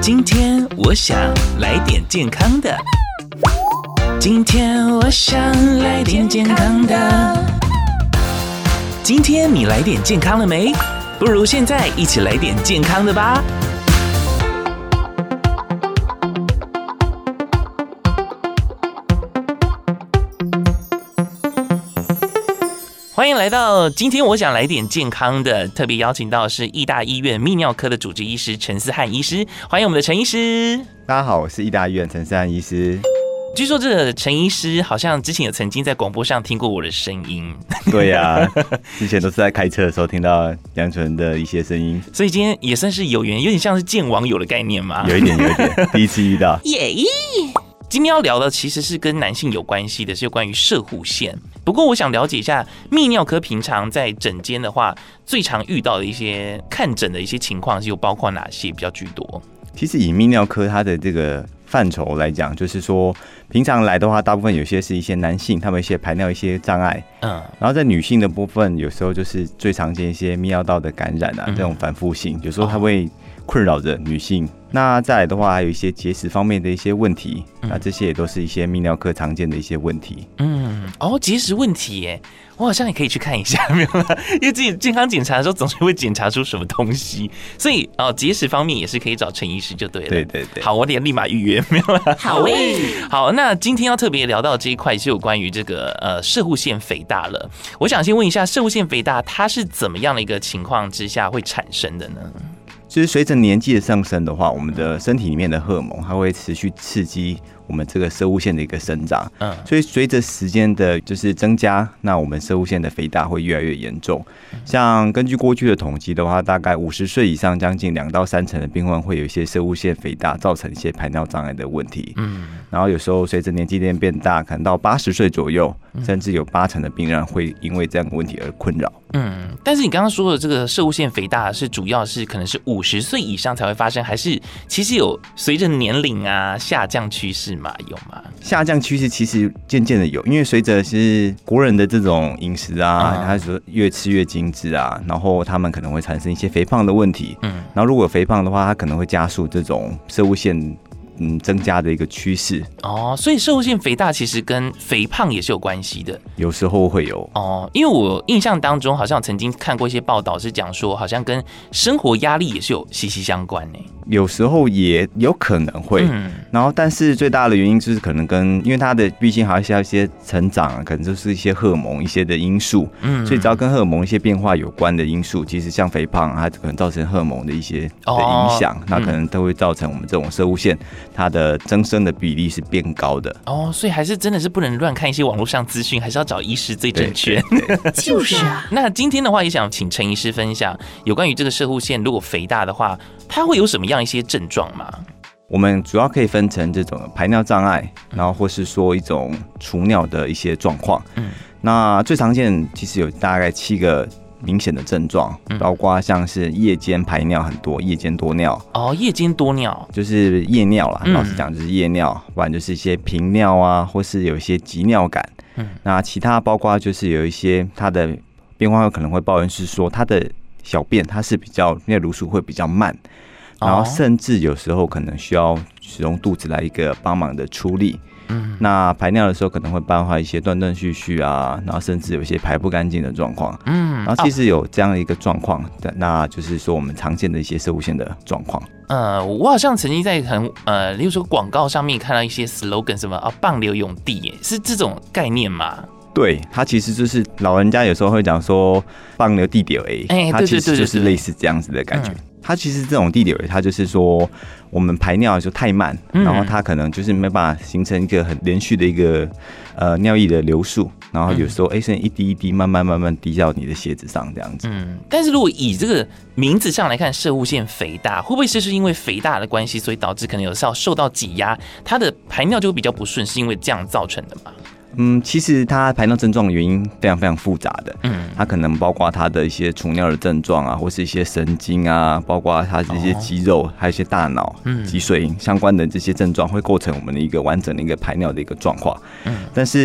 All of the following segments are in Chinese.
今天我想来点健康的。今天我想来点健康的。今天你来点健康了没？不如现在一起来点健康的吧。欢迎来到今天我想来点健康的，特别邀请到的是义大医院泌尿科的主治医师陈思翰医师，欢迎我们的陈医师。 大家好，我是义大医院陈思翰医师。 据说这个陈医师好像之前有曾经在广播上听过我的声音。 对呀、之前都是在开车的时候听到杨纯的一些声音， 所以今天也算是有缘，有点像是见网友的概念嘛。 有一点，第一次遇到。 耶！今天要聊的其实是跟男性有关系的，是有关于摄护腺。不过我想了解一下，泌尿科平常在诊间的话，最常遇到的一些看诊的一些情况，是有包括哪些比较居多？ 其实以泌尿科它的这个范畴来讲，就是说平常来的话，大部分有些是一些男性，他们一些排尿一些障碍，然后在女性的部分，有时候就是最常见一些泌尿道的感染啊，这种反复性，有时候它会困扰着女性。那再来的话，还有一些结石方面的一些问题，那这些也都是一些泌尿科常见的一些问题。 结石问题耶，我好像也可以去看一下，没有啦？因为自己健康检查的时候，总是会检查出什么东西，所以结石方面也是可以找陈医师就对了。 对。 好，我得立马预约，没有啦？好诶。好，那今天要特别聊到这一块，是有关于这个摄护腺肥大了。我想先问一下，摄护腺肥大它是怎么样的一个情况之下会产生的呢？ 就是随着年纪的上升的话，我们的身体里面的荷尔蒙它会持续刺激我们这个摄护腺的一个生长，所以随着时间的就是增加，那我们摄护腺的肥大会越来越严重。像根据过去的统计的话，大概50岁以上将近2到3成的病患会有一些摄护腺肥大，造成一些排尿障碍的问题。然后有时候随着年纪变大，可能到80岁左右，甚至有8成的病人会因为这样的问题而困扰。 但是你刚刚说的这个摄护腺肥大是主要是可能是50岁以上才会发生，还是其实有随着年龄下降趋势嘛？有吗？下降趋势其实渐渐的有，因为随着是国人的这种饮食他说越吃越精致然后他们可能会产生一些肥胖的问题。然后如果有肥胖的话，它可能会加速这种摄护腺增加的一个趋势。 所以摄护腺肥大其实跟肥胖也是有关系的。 有时候会有因为我印象当中好像曾经看过一些报道是讲说，好像跟生活压力也是有息息相关呢。 有时候也有可能会，然后但是最大的原因就是可能因为它的毕竟还是要一些成长，可能就是一些荷尔蒙一些的因素，所以只要跟荷尔蒙一些变化有关的因素，其实像肥胖它可能造成荷尔蒙的一些的影响，那可能都会造成我们这种摄护腺它的增生的比例是变高的。 所以还是真的是不能乱看一些网络上资讯，还是要找医师最正确。 就是啊。 那今天的话也想请陈医师分享有关于这个摄护腺如果肥大的话，它会有什么样一些症状吗？ 我们主要可以分成这种排尿障碍，然后或是说一种储尿的一些状况。那最常见其实有大概7个明显的症状，包括像是夜间排尿很多，夜间多尿。 夜间多尿就是夜尿啦，老实讲就是夜尿，不然就是一些频尿或是有一些急尿感。那其他包括就是有一些他的病患可能会抱怨是说他的小便它是比较那个蠕速会比较慢，然后甚至有时候可能需要使用肚子来一个帮忙的出力。那排尿的时候可能会伴发一些断断续续然后甚至有一些排不干净的状况。然后其实有这样的一个状况，那就是说我们常见的一些摄护腺的状况。 我好像曾经在例如说广告上面看到一些 slogan 什么棒流泳地，是这种概念吗？ 对，它其实就是老人家有时候会讲说棒流地流它其实就是类似这样子的感觉。它其实这种地流它就是说我们排尿的时候太慢，然后它可能就是没办法形成一个很连续的一个尿液的流速，然后有时候甚至一滴一滴慢慢滴到你的鞋子上这样子。 但是如果以这个名字上来看，摄护腺肥大会不会是因为肥大的关系，所以导致可能有时候受到挤压，它的排尿就会比较不顺，是因为这样造成的吗？ 其实它排尿症状的原因非常非常复杂的，它可能包括它的一些储尿的症状或是一些神经包括它这些肌肉，还有一些大脑、脊髓相关的这些症状，会构成我们的一个完整的一个排尿的一个状况。但是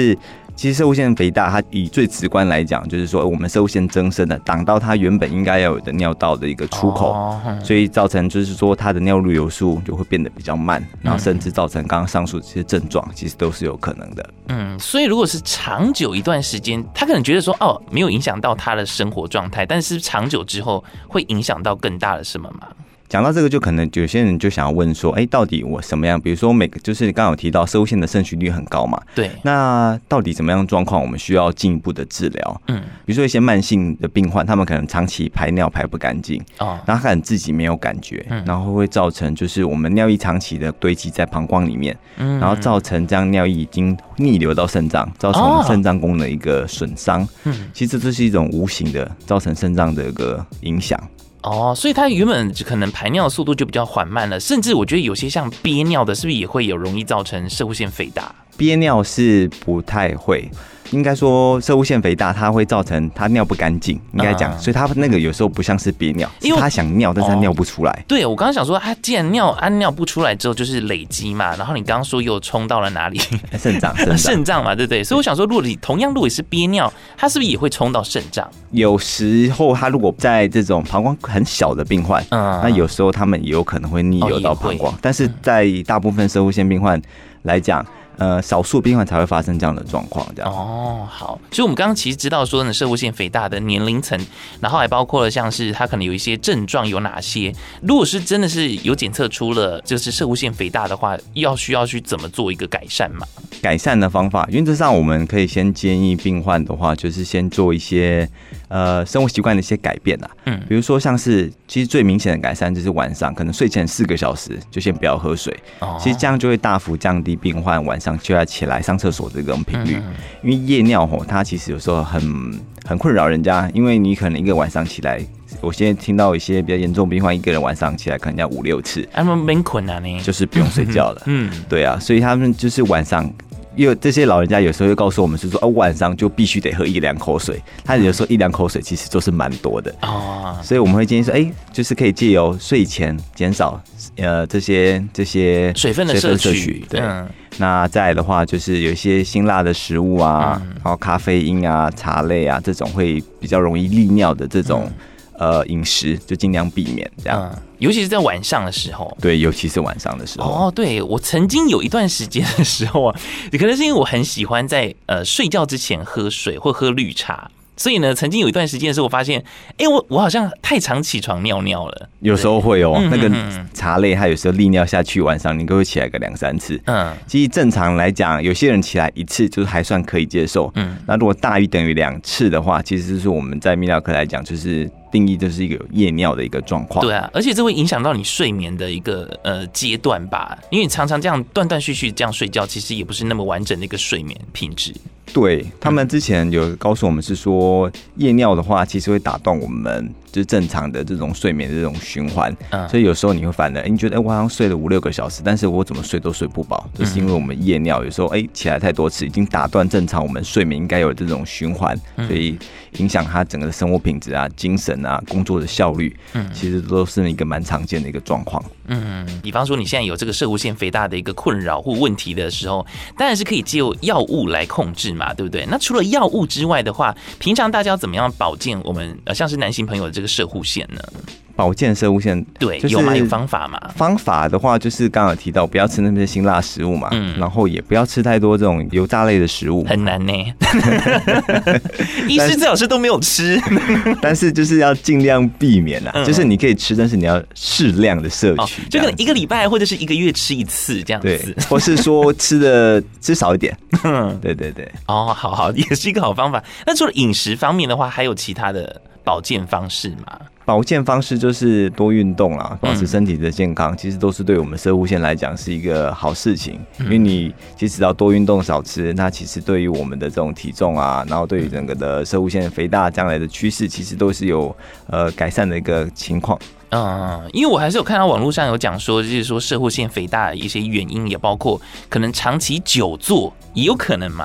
其实攝護腺肥大，它以最直观来讲，就是说我们攝護腺增生的挡到它原本应该要有的尿道的一个出口，所以造成就是说它的尿路流速就会变得比较慢，然后甚至造成刚刚上述这些症状，其实都是有可能的。 所以如果是长久一段时间，他可能觉得说没有影响到他的生活状态，但是长久之后会影响到更大的什么吗？ 讲到这个，就可能有些人就想要问说，到底我什么样？比如说就是刚刚有提到攝護腺的渗取率很高嘛， 对， 那到底怎么样的状况我们需要进一步的治疗？比如说一些慢性的病患，他们可能长期排尿排不干净，然后他可能自己没有感觉，然后会造成就是我们尿液长期的堆积在膀胱里面，然后造成这样尿液已经逆流到肾脏，造成我们肾脏功能的一个损伤。其实这是一种无形的造成肾脏的一个影响。 所以他原本可能排尿的速度就比较缓慢了，甚至我觉得有些像憋尿的，是不是也会有容易造成攝護腺肥大？ 憋尿是不太会，应该说攝護腺肥大它会造成他尿不干净，应该讲，所以他那个有时候不像是憋尿，因为他想尿，但是他尿不出来。对， 我刚刚想说，他既然尿不出来之后，就是累积嘛，然后你刚刚说又冲到了哪里？肾脏嘛，对不对？所以我想说，如果也是憋尿，他是不是也会冲到肾脏？有时候他如果在这种膀胱很小的病患，那有时候他们也有可能会逆流到膀胱，但是在大部分攝護腺病患来讲，少数病患才会发生这样的状况，这样。 好，所以我们刚刚其实知道说呢，攝護腺肥大的年龄层，然后还包括了像是它可能有一些症状有哪些。如果是真的是有检测出了就是攝護腺肥大的话，需要去怎么做一个改善嘛？ 改善的方法，原则上我们可以先建议病患的话，就是先做一些生活习惯的一些改变啦。比如说像是其实最明显的改善就是晚上可能睡前4个小时就先不要喝水，其实这样就会大幅降低病患晚上就要起来上厕所的这种频率。因为夜尿它其实有时候很困扰人家，因为你可能一个晚上起来，我现在听到一些比较严重的病患，一个人晚上起来可能要5-6次， 他们没困难呢， 就是不用睡觉了。对啊，所以他们就是晚上。因为这些老人家有时候会告诉我们是说，晚上就必须得喝1-2口水。他有时候1-2口水其实都是蛮多的所以我们会建议说，就是可以借由睡前减少这些水分的摄取。 对，那再来的话就是有一些辛辣的食物啊，然后咖啡因啊、茶类啊这种会比较容易利尿的这种饮食，就尽量避免这样。 尤其是在晚上的时候， 对，尤其是晚上的时候。 对，我曾经有一段时间的时候啊，可能是因为我很喜欢在睡觉之前喝水或喝绿茶，所以呢，曾经有一段时间的时候，我发现，我好像太常起床尿尿了。 有时候会那个茶类，它有时候利尿下去，晚上你都会起来个2-3次。其实正常来讲，有些人起来1次就是还算可以接受。那如果大于等于2次的话，其实是我们在泌尿科来讲，就是定义就是一个有夜尿的一个状况。 对啊，而且这会影响到你睡眠的一个阶段吧，因为你常常这样断断续续这样睡觉，其实也不是那么完整的一个睡眠品质。 对，他们之前有告诉我们是说，夜尿的话其实会打断我们就是正常的这种睡眠的这种循环，所以有时候你会反而你觉得我好像睡了5-6个小时，但是我怎么睡都睡不饱，就是因为我们夜尿有时候起来太多次，已经打断正常我们睡眠应该有的这种循环，所以影响他整个的生活品质啊、精神啊、工作的效率，其实都是一个蛮常见的一个状况。 比方说你现在有这个攝護腺肥大的一个困扰或问题的时候，当然是可以借由药物来控制嘛，对不对？那除了药物之外的话，平常大家要怎么样保健我们像是男性朋友的这个攝護腺呢？ 保健攝護腺， 对，有吗？有方法吗？ 方法的话，就是刚刚有提到，不要吃那些辛辣食物嘛，然后也不要吃太多这种油炸类的食物， 很难呢。医师最好是都没有吃， 但是就是要尽量避免啦。就是你可以吃，但是你要适量的摄取， 就可能1个礼拜或者是1个月吃1次这样子， 对，或是说吃少一点。对对对。 好，也是一个好方法。那除了饮食方面的话，还有其他的保健方式吗？ 保健方式就是多运动啦，保持身体的健康，其实都是对我们攝護腺来讲是一个好事情。因为你其实只要多运动少吃，那其实对于我们的这种体重啊，然后对于整个的攝護腺肥大将来的趋势，其实都是有改善的一个情况。 因为我还是有看到网络上有讲说，就是说攝護腺肥大的一些原因，也包括可能长期久坐，也有可能嘛。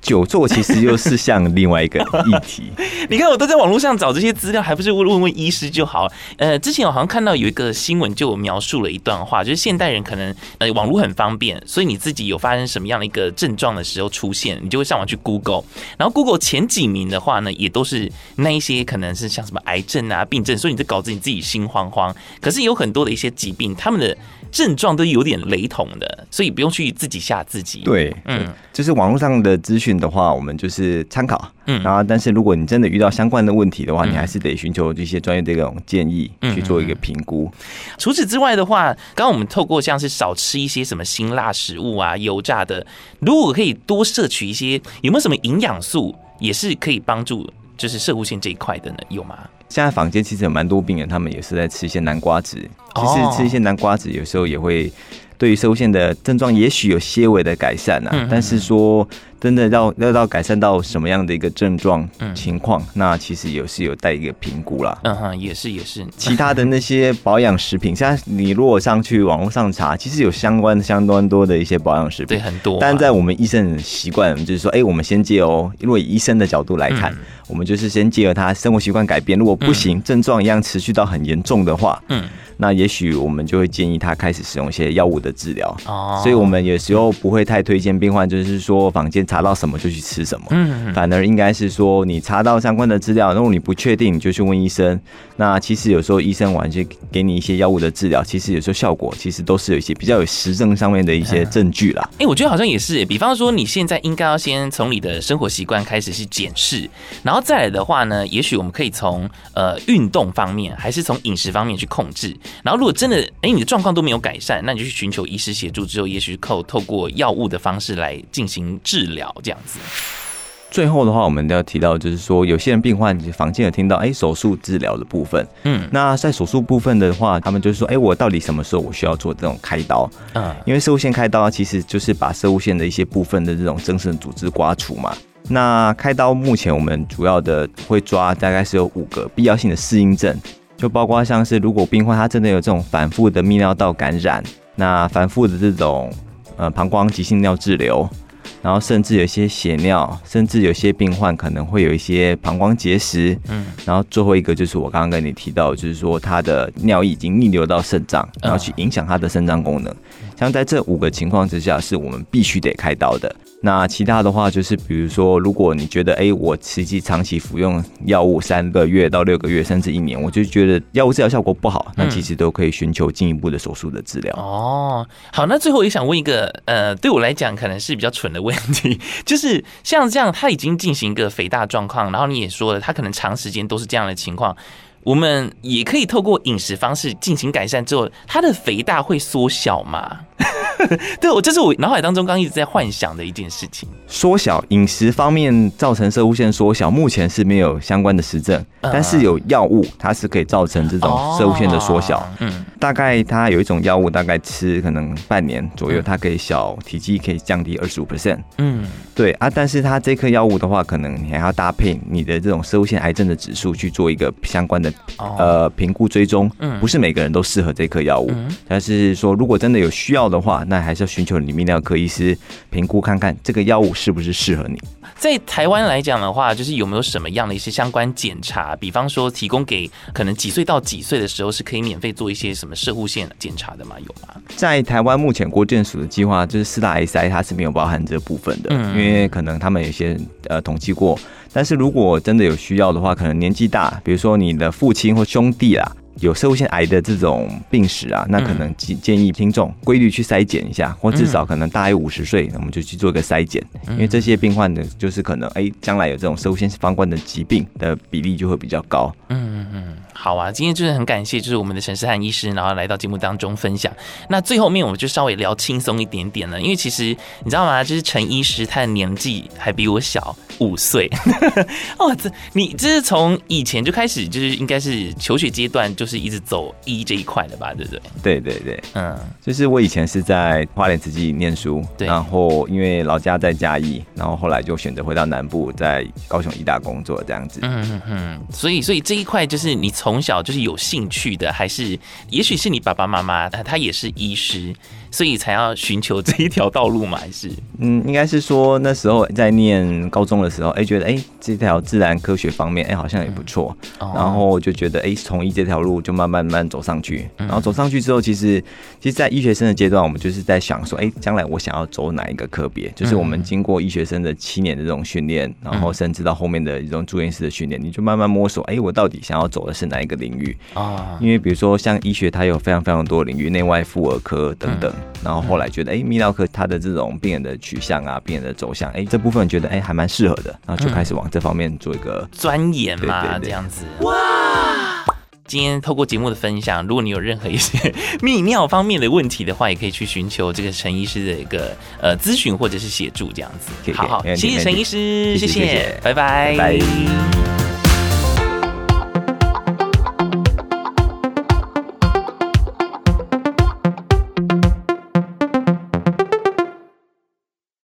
久坐其实又是像另外一个议题。 你看，我都在网络上找这些资料，还不是问问医师就好。之前我好像看到有一个新闻，就描述了一段话，就是现代人可能网络很方便，所以你自己有发生什么样的一个症状的时候出现，你就会上网去 Google， 然后 Google 前几名的话呢，也都是那一些可能是像什么癌症啊、病症，所以你就搞得你自己心慌慌。可是有很多的一些疾病，他们的症状都有点雷同的，所以不用去自己吓自己。 对，就是网络上的资讯的话，我们就是参考，然后但是如果你真的遇到相关的问题的话，你还是得寻求这些专业的这种建议去做一个评估。 除此之外的话，刚刚我们透过像是少吃一些什么辛辣食物啊、油炸的，如果可以多摄取一些，有没有什么营养素也是可以帮助就是攝護腺这一块的呢？有吗？ 现在坊间其实有蛮多病人，他们也是在吃一些南瓜子。其实吃一些南瓜子，有时候也会对于攝護腺的症状也许有些微的改善啊。但是说真的要到改善到什么样的一个症状情况，那其实也是有待一个评估啦。也是。其他的那些保养食品，现在你如果上去网络上查，其实有相当多的一些保养食品， 对，很多。 但在我们医生的习惯，就是说，我们先借由，如果以医生的角度来看，我们就是先借由他生活习惯改变，如果不行，症状一样持续到很严重的话，那也许我们就会建议他开始使用一些药物的治疗。所以我们有时候不会太推荐病患，就是说坊间查到什么就去吃什么。反而应该是说你查到相关的资料，如果你不确定，你就去问医生。那其实有时候医生完全给你一些药物的治疗，其实有时候效果其实都是有一些比较有实证上面的一些证据啦。 我觉得好像也是，比方说你现在应该要先从你的生活习惯开始去检视，然后再来的话呢，也许我们可以从运动方面，还是从饮食方面去控制。然后如果真的你的状况都没有改善，那你就去寻求医师协助之后，也许透过药物的方式来进行治疗，这样子。 最后的话，我们要提到就是说，有些人病患坊间有听到手术治疗的部分，那在手术部分的话，他们就是说，我到底什么时候我需要做这种开刀？因为攝護腺开刀其实就是把攝護腺的一些部分的这种增生组织刮除嘛。那开刀目前我们主要的会抓大概是有5个必要性的适应症，就包括像是如果病患他真的有这种反复的泌尿道感染，那反复的这种膀胱急性尿滞留。然后甚至有一些血尿，甚至有些病患可能会有一些膀胱结石，然后最后一个就是我刚刚跟你提到，就是说他的尿液已经逆流到肾脏，然后去影响他的肾脏功能。像在这5个情况之下，是我们必须得开刀的。那其他的话就是，比如说，如果你觉得我实际长期服用药物3个月到6个月，甚至1年，我就觉得药物治疗效果不好，那其实都可以寻求进一步的手术的治疗。 好，那最后也想问一个对我来讲可能是比较蠢的问题，就是像这样，他已经进行一个肥大状况，然后你也说了，他可能长时间都是这样的情况。我们也可以透过饮食方式进行改善之后，它的肥大会缩小吗？对，这是我脑海当中刚一直在幻想的一件事情。 缩小饮食方面造成攝護腺缩小，目前是没有相关的实证，但是有药物它是可以造成这种攝護腺的缩小。大概它有一种药物，大概吃可能半年左右，它可以体积可以降低25%。对啊，但是它这颗药物的话，可能你还要搭配你的这种攝護腺癌症的指数去做一个相关的评估追踪。不是每个人都适合这颗药物，但是说如果真的有需要的话，那还是要寻求你泌尿科医师评估看看这个药物是不是适合你。 在台湾来讲的话，就是有没有什么样的一些相关检查，比方说提供给可能几岁到几岁的时候是可以免费做一些什么攝護腺检查的吗？有吗？在台湾目前国健署的计划就是4大 SI 它是没有包含这部分的，因为可能他们有些统计过，但是如果真的有需要的话，可能年纪大，比如说你的父亲或兄弟啦，有攝護腺癌的这种病史啊，那可能建议听众规律去筛检一下，或至少可能大约50岁，我们就去做一个筛检，因为这些病患的就是可能将来有这种攝護腺相关的疾病的比例就会比较高。 好啊，今天就是很感谢，就是我们的陈世翰医师，然后来到节目当中分享。那最后面我们就稍微聊轻松一点点了，因为其实你知道吗？就是陈医师他的年纪还比我小5岁，你这是从以前就开始，就是应该是求学阶段就就是一直走医这一块的吧，对不对？ 对对对，就是我以前是在花莲慈济念书，然后因为老家在嘉义，然后后来就选择回到南部，在高雄医大工作这样子。 所以这一块就是你从小就是有兴趣的，还是也许是你爸爸妈妈他也是医师，所以才要寻求这一条道路嘛？还是应该是说那时候在念高中的时候，觉得这条自然科学方面好像也不错，然后就觉得从医这条路就慢慢走上去，然后走上去之后，其实在医学生的阶段，我们就是在想说，将来我想要走哪一个科别？就是我们经过医学生的7年的这种训练，然后甚至到后面的这种住院师的训练，你就慢慢摸索，我到底想要走的是哪一个领域啊？因为比如说像医学，它有非常非常多的领域，内外妇儿科等等，然后后来觉得泌尿科它的这种病人的取向啊，病人的走向，这部分觉得还蛮适合的，然后就开始往这方面做一个钻研嘛，对对对，这样子。哇！今天透过节目的分享，如果你有任何一些泌尿方面的问题的话，也可以去寻求这个陈医师的一个咨询或者是协助，这样子。好，谢谢陈医师，谢谢，拜拜。